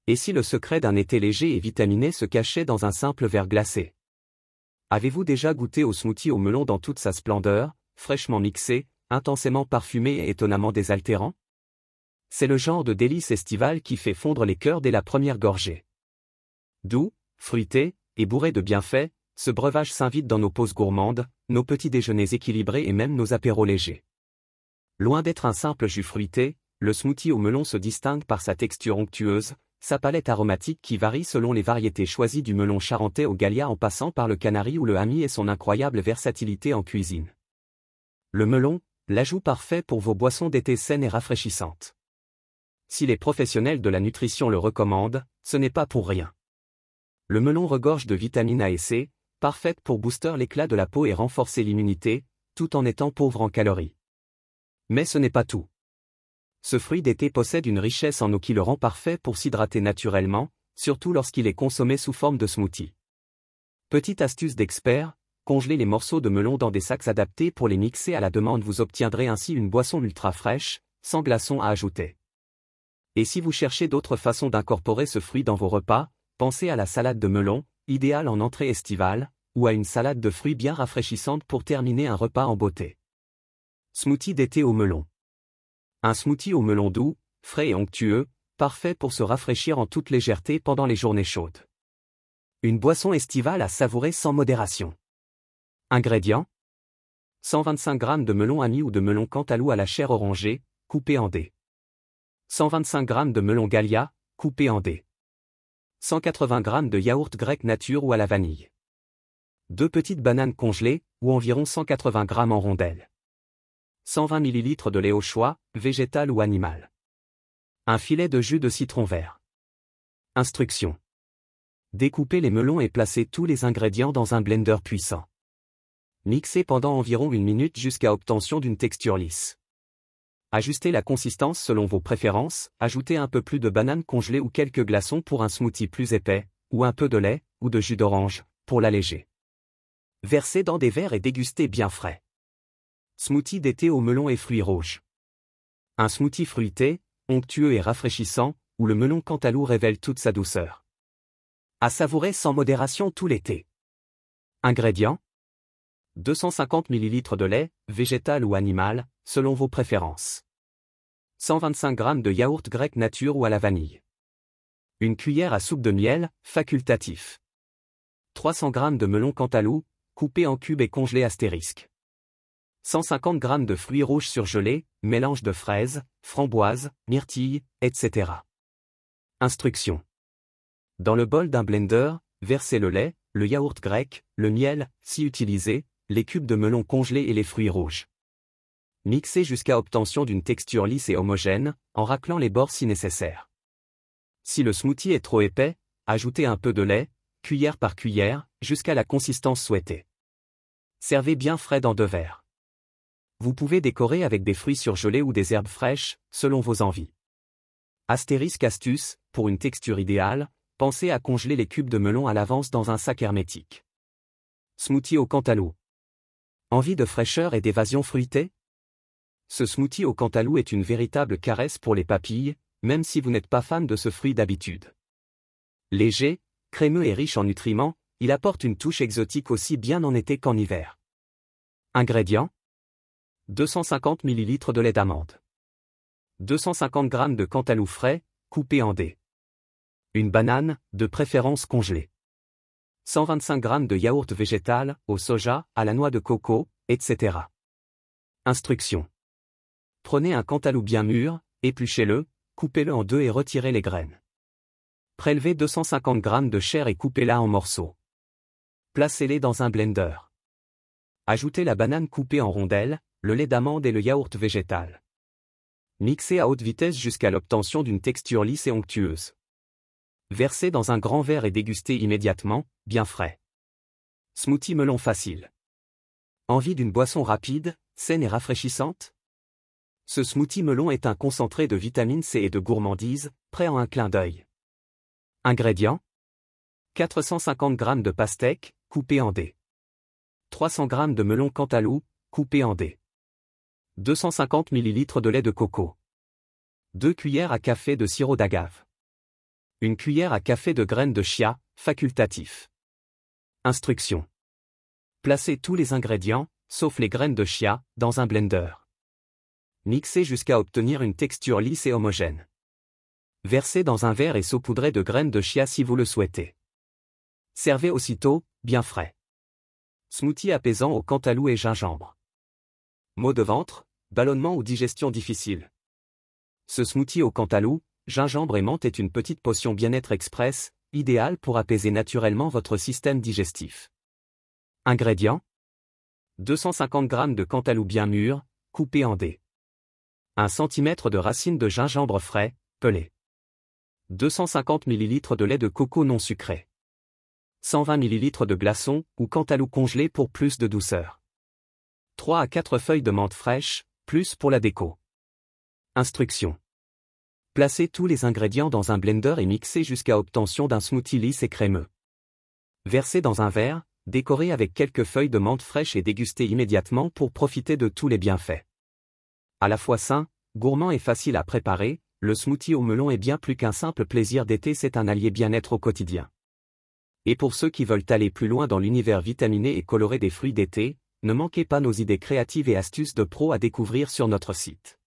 Et si le secret d'un été léger et vitaminé se cachait dans un simple verre glacé? Avez-vous déjà goûté au smoothie au melon dans toute sa splendeur, fraîchement mixé, intensément parfumé et étonnamment désaltérant? C'est le genre de délice estival qui fait fondre les cœurs dès la première gorgée. Doux, fruité, et bourré de bienfaits, ce breuvage s'invite dans nos pauses gourmandes, nos petits déjeuners équilibrés et même nos apéros légers. Loin d'être un simple jus fruité, le smoothie au melon se distingue par sa texture onctueuse, sa palette aromatique qui varie selon les variétés choisies du melon charentais au Gallia en passant par le canari ou le hami et son incroyable versatilité en cuisine. Le melon, l'ajout parfait pour vos boissons d'été saines et rafraîchissantes. Si les professionnels de la nutrition le recommandent, ce n'est pas pour rien. Le melon regorge de vitamines A et C, parfaite pour booster l'éclat de la peau et renforcer l'immunité, tout en étant pauvre en calories. Mais ce n'est pas tout. Ce fruit d'été possède une richesse en eau qui le rend parfait pour s'hydrater naturellement, surtout lorsqu'il est consommé sous forme de smoothie. Petite astuce d'expert, congelez les morceaux de melon dans des sacs adaptés pour les mixer à la demande, vous obtiendrez ainsi une boisson ultra fraîche, sans glaçons à ajouter. Et si vous cherchez d'autres façons d'incorporer ce fruit dans vos repas, pensez à la salade de melon, idéale en entrée estivale, ou à une salade de fruits bien rafraîchissante pour terminer un repas en beauté. Smoothie d'été au melon. Un smoothie au melon doux, frais et onctueux, parfait pour se rafraîchir en toute légèreté pendant les journées chaudes. Une boisson estivale à savourer sans modération. Ingrédients: 125 g de melon ami ou de melon cantalou à la chair orangée, coupé en dés. 125 g de melon Gallia, coupé en dés. 180 g de yaourt grec nature ou à la vanille. 2 petites bananes congelées, ou environ 180 g en rondelles. 120 ml de lait au choix, végétal ou animal. Un filet de jus de citron vert. Instructions. Découpez les melons et placez tous les ingrédients dans un blender puissant. Mixez pendant environ 1 minute jusqu'à obtention d'une texture lisse. Ajustez la consistance selon vos préférences, ajoutez un peu plus de bananes congelées ou quelques glaçons pour un smoothie plus épais, ou un peu de lait, ou de jus d'orange, pour l'alléger. Versez dans des verres et dégustez bien frais. Smoothie d'été au melon et fruits rouges. Un smoothie fruité, onctueux et rafraîchissant, où le melon cantalou révèle toute sa douceur. À savourer sans modération tout l'été. Ingrédients: 250 ml de lait, végétal ou animal, selon vos préférences. 125 g de yaourt grec nature ou à la vanille. Une cuillère à soupe de miel, facultatif. 300 g de melon cantalou, coupé en cubes et congelé astérisque. 150 g de fruits rouges surgelés, mélange de fraises, framboises, myrtilles, etc. Instructions. Dans le bol d'un blender, versez le lait, le yaourt grec, le miel, si utilisé, les cubes de melon congelés et les fruits rouges. Mixez jusqu'à obtention d'une texture lisse et homogène, en raclant les bords si nécessaire. Si le smoothie est trop épais, ajoutez un peu de lait, cuillère par cuillère, jusqu'à la consistance souhaitée. Servez bien frais dans 2 verres. Vous pouvez décorer avec des fruits surgelés ou des herbes fraîches, selon vos envies. Astérisque astuce, pour une texture idéale, pensez à congeler les cubes de melon à l'avance dans un sac hermétique. Smoothie au cantalou. Envie de fraîcheur et d'évasion fruitée? Ce smoothie au cantalou est une véritable caresse pour les papilles, même si vous n'êtes pas fan de ce fruit d'habitude. Léger, crémeux et riche en nutriments, il apporte une touche exotique aussi bien en été qu'en hiver. Ingrédients: 250 ml de lait d'amande. 250 g de cantalou frais, coupé en dés. Une banane, de préférence congelée. 125 g de yaourt végétal, au soja, à la noix de coco, etc. Instructions. Prenez un cantalou bien mûr, épluchez-le, coupez-le en 2 et retirez les graines. Prélevez 250 g de chair et coupez-la en morceaux. Placez-les dans un blender. Ajoutez la banane coupée en rondelles, le lait d'amande et le yaourt végétal. Mixez à haute vitesse jusqu'à l'obtention d'une texture lisse et onctueuse. Versez dans un grand verre et dégustez immédiatement, bien frais. Smoothie melon facile. Envie d'une boisson rapide, saine et rafraîchissante? Ce smoothie melon est un concentré de vitamine C et de gourmandise, prêt en un clin d'œil. Ingrédients: 450 g de pastèque, coupé en dés. 300 g de melon cantalou, coupé en dés. 250 ml de lait de coco. 2 cuillères à café de sirop d'agave. Une cuillère à café de graines de chia, facultatif. Instructions. Placez tous les ingrédients, sauf les graines de chia, dans un blender. Mixez jusqu'à obtenir une texture lisse et homogène. Versez dans un verre et saupoudrez de graines de chia si vous le souhaitez. Servez aussitôt, bien frais. Smoothie apaisant au cantaloupe et gingembre. Maux de ventre, ballonnement ou digestion difficile. Ce smoothie au cantaloupe, gingembre et menthe est une petite potion bien-être express, idéale pour apaiser naturellement votre système digestif. Ingrédients. 250 g de cantaloupe bien mûr, coupé en dés. 1 cm de racines de gingembre frais, pelé. 250 ml de lait de coco non sucré. 120 ml de glaçons ou cantaloupe congelé pour plus de douceur. 3 à 4 feuilles de menthe fraîche, plus pour la déco. Instructions. Placez tous les ingrédients dans un blender et mixez jusqu'à obtention d'un smoothie lisse et crémeux. Versez dans un verre, décorez avec quelques feuilles de menthe fraîche et dégustez immédiatement pour profiter de tous les bienfaits. À la fois sain, gourmand et facile à préparer, le smoothie au melon est bien plus qu'un simple plaisir d'été, c'est un allié bien-être au quotidien. Et pour ceux qui veulent aller plus loin dans l'univers vitaminé et coloré des fruits d'été, ne manquez pas nos idées créatives et astuces de pro à découvrir sur notre site.